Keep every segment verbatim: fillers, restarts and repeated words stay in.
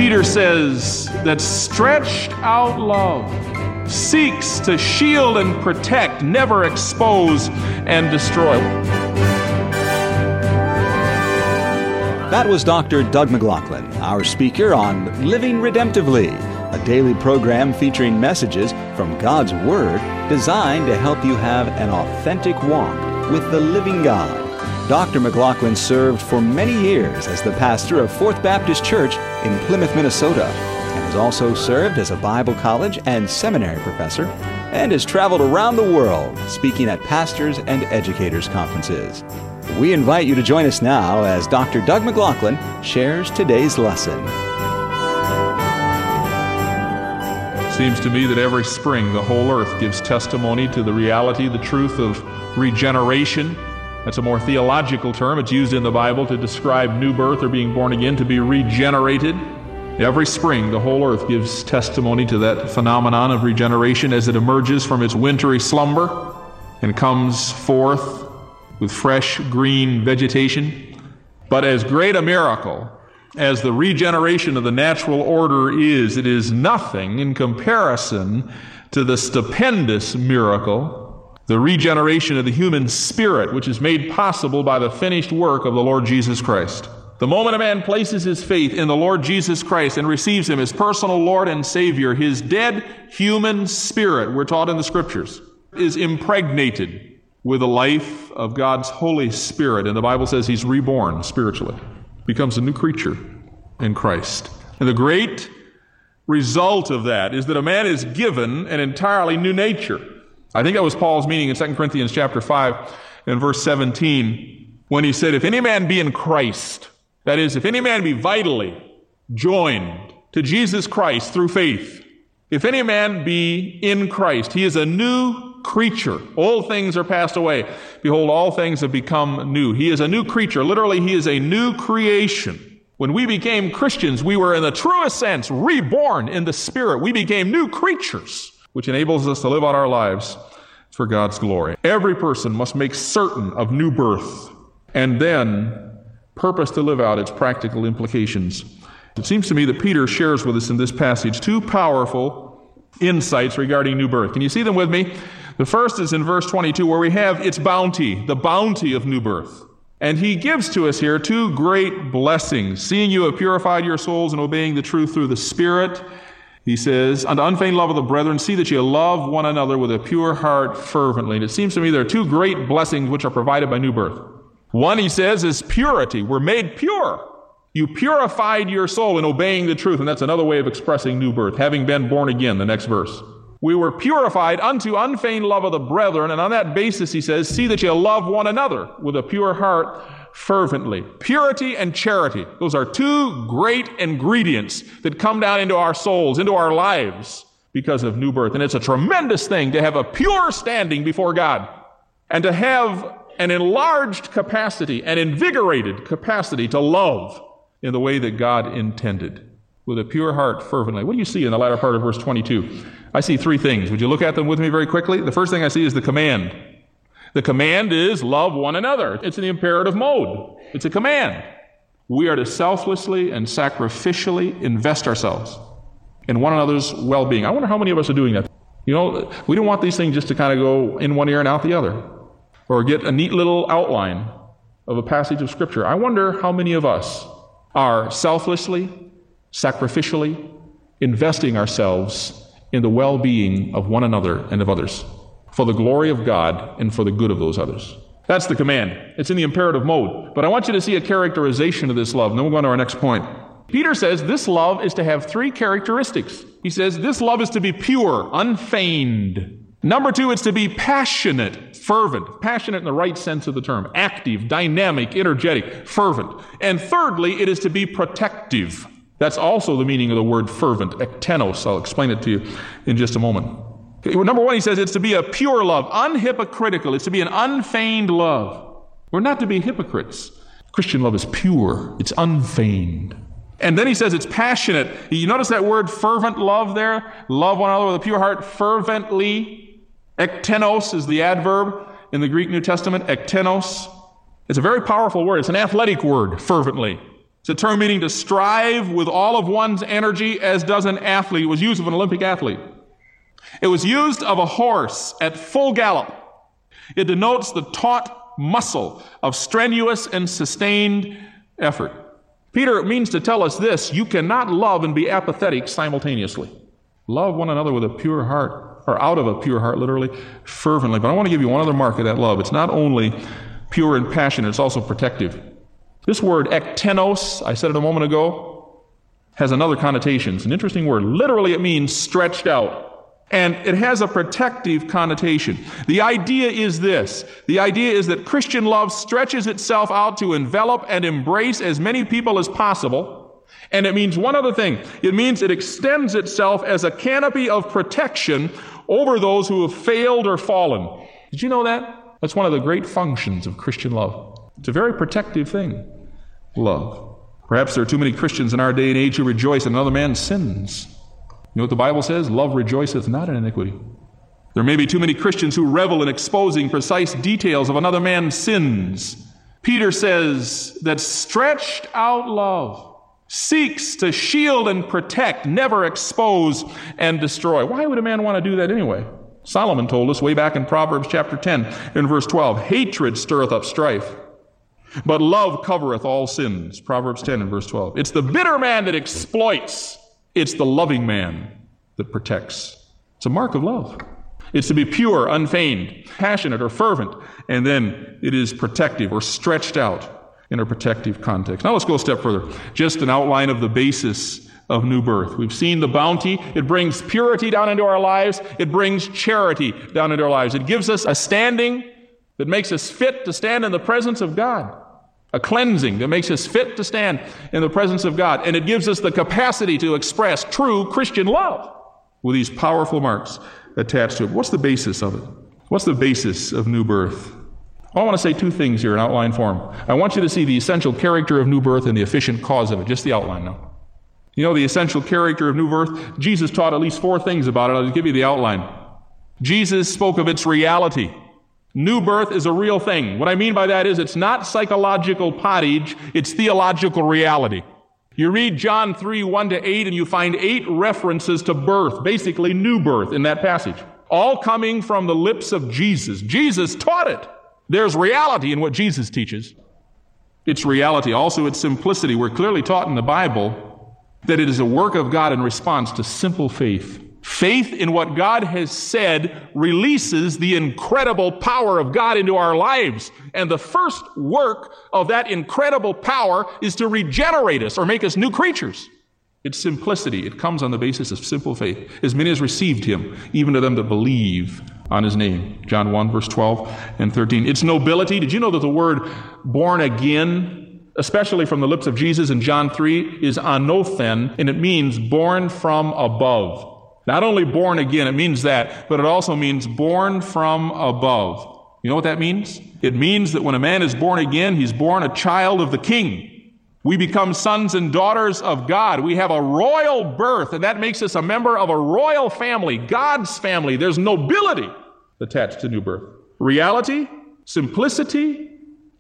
Peter says that stretched out love seeks to shield and protect, never expose and destroy. That was Doctor Doug McLaughlin, our speaker on Living Redemptively, a daily program featuring messages from God's Word designed to help you have an authentic walk with the living God. Doctor McLaughlin served for many years as the pastor of Fourth Baptist Church in Plymouth, Minnesota, and has also served as a Bible college and seminary professor, and has traveled around the world speaking at pastors' and educators' conferences. We invite you to join us now as Doctor Doug McLaughlin shares today's lesson. Seems to me that every spring the whole earth gives testimony to the reality, the truth of regeneration. That's a more theological term. It's used in the Bible to describe new birth or being born again, to be regenerated. Every spring the whole earth gives testimony to that phenomenon of regeneration as it emerges from its wintry slumber and comes forth with fresh green vegetation. But as great a miracle as the regeneration of the natural order is, it is nothing in comparison to the stupendous miracle, the regeneration of the human spirit, which is made possible by the finished work of the Lord Jesus Christ. The moment a man places his faith in the Lord Jesus Christ and receives Him as personal Lord and Savior, his dead human spirit, we're taught in the Scriptures, is impregnated with the life of God's Holy Spirit. And the Bible says he's reborn spiritually, becomes a new creature in Christ. And the great result of that is that a man is given an entirely new nature. I think that was Paul's meaning in Second Corinthians chapter five and verse seventeen, when he said, if any man be in Christ, that is, if any man be vitally joined to Jesus Christ through faith, if any man be in Christ, he is a new creature. Old things are passed away. Behold, all things have become new. He is a new creature. Literally, he is a new creation. When we became Christians, we were in the truest sense reborn in the Spirit. We became new creatures, which enables us to live out our lives for God's glory. Every person must make certain of new birth and then purpose to live out its practical implications. It seems to me that Peter shares with us in this passage two powerful insights regarding new birth. Can you see them with me? The first is in verse twenty-two, where we have its bounty, the bounty of new birth. And he gives to us here two great blessings. Seeing you have purified your souls and obeying the truth through the Spirit, he says, unto unfeigned love of the brethren, see that you love one another with a pure heart fervently. And it seems to me there are two great blessings which are provided by new birth. One, he says, is purity. We're made pure. You purified your soul in obeying the truth. And that's another way of expressing new birth, having been born again, the next verse. We were purified unto unfeigned love of the brethren, and on that basis, he says, see that you love one another with a pure heart fervently. Purity and charity, those are two great ingredients that come down into our souls, into our lives, because of new birth. And it's a tremendous thing to have a pure standing before God, and to have an enlarged capacity, an invigorated capacity to love in the way that God intended, with a pure heart fervently. What do you see in the latter part of verse twenty-two? I see three things. Would you look at them with me very quickly? The first thing I see is the command. The command is love one another. It's in the imperative mode. It's a command. We are to selflessly and sacrificially invest ourselves in one another's well-being. I wonder how many of us are doing that. You know, we don't want these things just to kind of go in one ear and out the other, or get a neat little outline of a passage of Scripture. I wonder how many of us are selflessly, sacrificially investing ourselves in the well-being of one another and of others, for the glory of God and for the good of those others. That's the command. It's in the imperative mode. But I want you to see a characterization of this love. And then we'll go on to our next point. Peter says this love is to have three characteristics. He says this love is to be pure, unfeigned. Number two, it's to be passionate, fervent. Passionate in the right sense of the term. Active, dynamic, energetic, fervent. And thirdly, it is to be protective. That's also the meaning of the word fervent, ektenos. I'll explain it to you in just a moment. Okay, well, number one, he says it's to be a pure love, unhypocritical. It's to be an unfeigned love. We're not to be hypocrites. Christian love is pure. It's unfeigned. And then he says it's passionate. You notice that word fervent love there? Love one another with a pure heart fervently. Ektenos is the adverb in the Greek New Testament. Ektenos. It's a very powerful word. It's an athletic word, fervently. It's It's a term meaning to strive with all of one's energy, as does an athlete. It was used of an Olympic athlete. It was used of a horse at full gallop. It denotes the taut muscle of strenuous and sustained effort. Peter means to tell us this: you cannot love and be apathetic simultaneously. Love one another with a pure heart, or out of a pure heart, literally, fervently. But I want to give you one other mark of that love. It's not only pure and passionate, it's also protective. This word, ektenos, I said it a moment ago, has another connotation. It's an interesting word. Literally, it means stretched out. And it has a protective connotation. The idea is this. The idea is that Christian love stretches itself out to envelop and embrace as many people as possible. And it means one other thing. It means it extends itself as a canopy of protection over those who have failed or fallen. Did you know that? That's one of the great functions of Christian love. It's a very protective thing, love. Perhaps there are too many Christians in our day and age who rejoice in another man's sins. You know what the Bible says? Love rejoiceth not in iniquity. There may be too many Christians who revel in exposing precise details of another man's sins. Peter says that stretched out love seeks to shield and protect, never expose and destroy. Why would a man want to do that anyway? Solomon told us way back in Proverbs chapter ten, in verse twelve, hatred stirreth up strife, but love covereth all sins. Proverbs ten and verse twelve. It's the bitter man that exploits. It's the loving man that protects. It's a mark of love. It's to be pure, unfeigned, passionate, or fervent, and then it is protective or stretched out in a protective context. Now let's go a step further. Just an outline of the basis of new birth. We've seen the bounty. It brings purity down into our lives. It brings charity down into our lives. It gives us a standing that makes us fit to stand in the presence of God. A cleansing that makes us fit to stand in the presence of God. And it gives us the capacity to express true Christian love with these powerful marks attached to it. What's the basis of it? What's the basis of new birth? I want to say two things here in outline form. I want you to see the essential character of new birth and the efficient cause of it. Just the outline now. You know the essential character of new birth? Jesus taught at least four things about it. I'll give you the outline. Jesus spoke of its reality. New birth is a real thing. What I mean by that is it's not psychological pottage, it's theological reality. You read John three, one to eight, and you find eight references to birth, basically new birth in that passage, all coming from the lips of Jesus. Jesus taught it. There's reality in what Jesus teaches. It's reality. Also, it's simplicity. We're clearly taught in the Bible that it is a work of God in response to simple faith. Faith in what God has said releases the incredible power of God into our lives. And the first work of that incredible power is to regenerate us or make us new creatures. It's simplicity. It comes on the basis of simple faith. As many as received him, even to them that believe on his name. John one, verse twelve and thirteen. It's nobility. Did you know that the word born again, especially from the lips of Jesus in John three, is anothen, and it means born from above. Not only born again, it means that, but it also means born from above. You know what that means? It means that when a man is born again, he's born a child of the King. We become sons and daughters of God. We have a royal birth, and that makes us a member of a royal family, God's family. There's nobility attached to new birth. Reality, simplicity,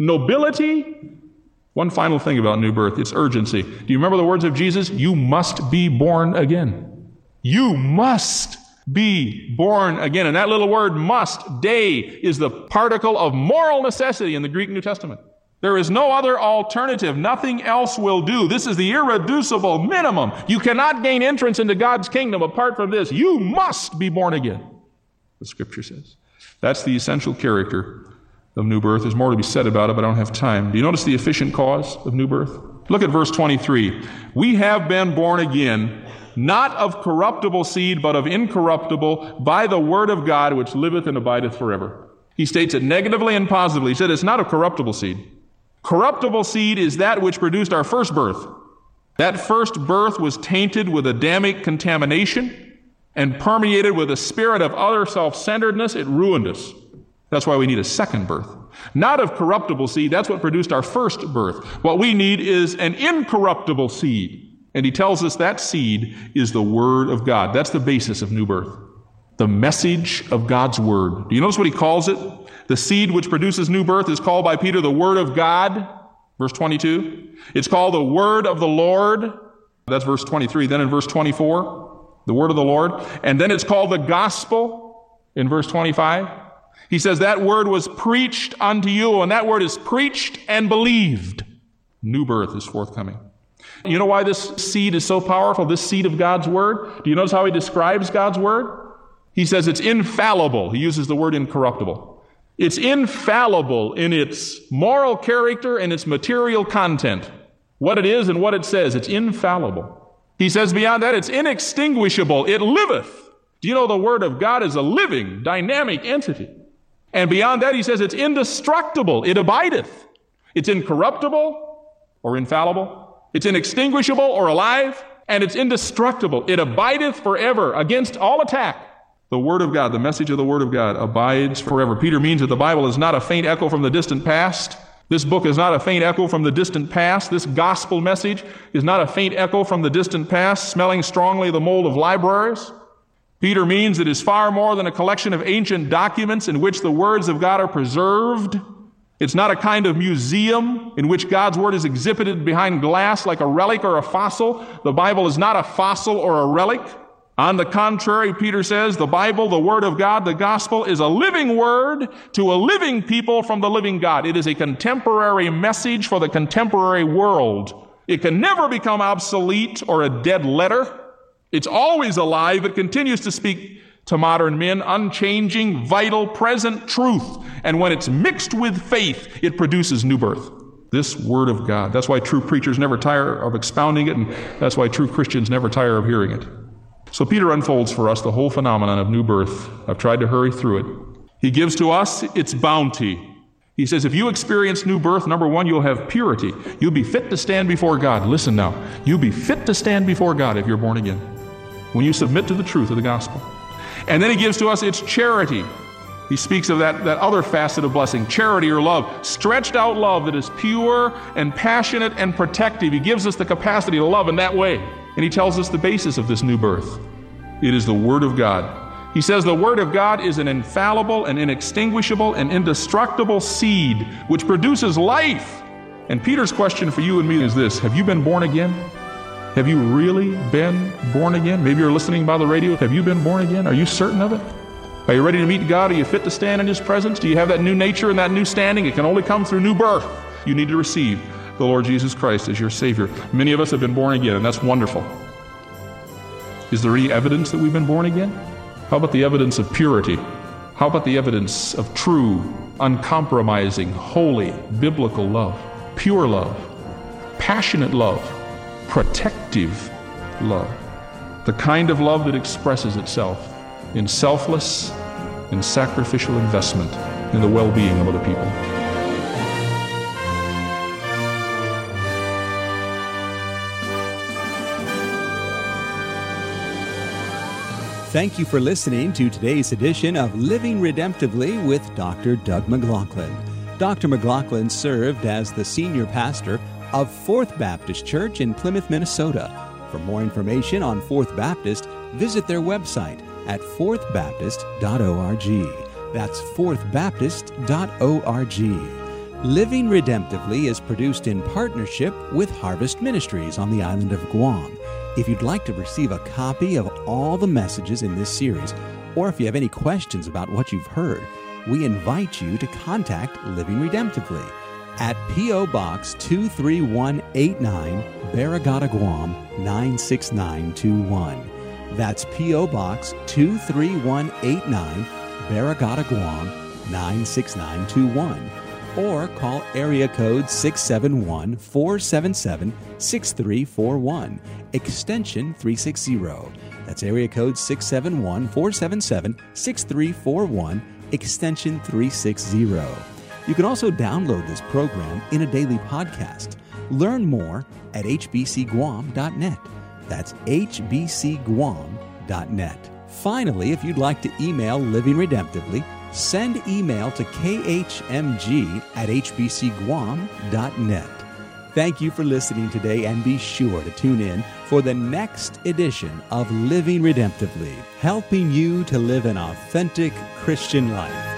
nobility. One final thing about new birth, it's urgency. Do you remember the words of Jesus? You must be born again. You must be born again. And that little word must, day, is the particle of moral necessity in the Greek New Testament. There is no other alternative. Nothing else will do. This is the irreducible minimum. You cannot gain entrance into God's kingdom apart from this. You must be born again, the Scripture says. That's the essential character of new birth. There's more to be said about it, but I don't have time. Do you notice the efficient cause of new birth? Look at verse twenty-three. We have been born again, not of corruptible seed, but of incorruptible, by the word of God, which liveth and abideth forever. He states it negatively and positively. He said it's not a corruptible seed. Corruptible seed is that which produced our first birth. That first birth was tainted with Adamic contamination and permeated with a spirit of other self-centeredness. It ruined us. That's why we need a second birth. Not of corruptible seed. That's what produced our first birth. What we need is an incorruptible seed. And he tells us that seed is the Word of God. That's the basis of new birth. The message of God's Word. Do you notice what he calls it? The seed which produces new birth is called by Peter the Word of God. Verse twenty-two, it's called the word of the Lord. That's verse twenty-three. Then in verse twenty-four, the word of the Lord. And then it's called the gospel in verse twenty-five. He says that word was preached unto you, and that word is preached and believed. New birth is forthcoming. You know why this seed is so powerful, this seed of God's word? Do you notice how he describes God's word? He says it's infallible. He uses the word incorruptible. It's infallible in its moral character and its material content. What it is and what it says, it's infallible. He says beyond that, it's inextinguishable. It liveth. Do you know the word of God is a living, dynamic entity? And beyond that, he says it's indestructible. It abideth. It's incorruptible or infallible. It's inextinguishable or alive. And it's indestructible. It abideth forever against all attack. The Word of God, the message of the Word of God, abides forever. Peter means that the Bible is not a faint echo from the distant past. This book is not a faint echo from the distant past. This gospel message is not a faint echo from the distant past, smelling strongly the mold of libraries. Peter means it is far more than a collection of ancient documents in which the words of God are preserved. It's not a kind of museum in which God's Word is exhibited behind glass like a relic or a fossil. The Bible is not a fossil or a relic. On the contrary, Peter says, the Bible, the Word of God, the Gospel, is a living Word to a living people from the living God. It is a contemporary message for the contemporary world. It can never become obsolete or a dead letter. It's always alive. It continues to speak to modern men, unchanging, vital, present truth. And when it's mixed with faith, it produces new birth. This Word of God. That's why true preachers never tire of expounding it, and that's why true Christians never tire of hearing it. So Peter unfolds for us the whole phenomenon of new birth. I've tried to hurry through it. He gives to us its bounty. He says, if you experience new birth, number one, you'll have purity. You'll be fit to stand before God. Listen now. You'll be fit to stand before God if you're born again, when you submit to the truth of the gospel. And then he gives to us its charity. He speaks of that, that other facet of blessing, charity or love, stretched out love that is pure and passionate and protective. He gives us the capacity to love in that way. And he tells us the basis of this new birth. It is the Word of God. He says the Word of God is an infallible and inextinguishable and indestructible seed which produces life. And Peter's question for you and me is this: have you been born again? Have you really been born again? Maybe you're listening by the radio. Have you been born again? Are you certain of it? Are you ready to meet God? Are you fit to stand in His presence? Do you have that new nature and that new standing? It can only come through new birth. You need to receive the Lord Jesus Christ as your Savior. Many of us have been born again, and that's wonderful. Is there any evidence that we've been born again? How about the evidence of purity? How about the evidence of true, uncompromising, holy, biblical love, pure love, passionate love, protective love, the kind of love that expresses itself in selfless and sacrificial investment in the well-being of other people? Thank you for listening to today's edition of Living Redemptively with Doctor Doug McLaughlin. Doctor McLaughlin served as the senior pastor of Fourth Baptist Church in Plymouth, Minnesota. For more information on Fourth Baptist, visit their website at fourth baptist dot org. That's fourth baptist dot org. Living Redemptively is produced in partnership with Harvest Ministries on the island of Guam. If you'd like to receive a copy of all the messages in this series, or if you have any questions about what you've heard, we invite you to contact Living Redemptively at P O. Box two three one eight nine, Barragata, Guam nine six nine two one. That's P O. Box two three one eight nine, Barragata, Guam nine six nine two one. Or call area code six seven one, four seven seven, six three four one, extension three sixty. That's area code six seven one, four seven seven, six three four one, extension three sixty. You can also download this program in a daily podcast. Learn more at h b c guam dot net. That's h b c guam dot net. Finally, if you'd like to email Living Redemptively, send email to k h m g at h b c guam dot net. Thank you for listening today, and be sure to tune in for the next edition of Living Redemptively, helping you to live an authentic Christian life.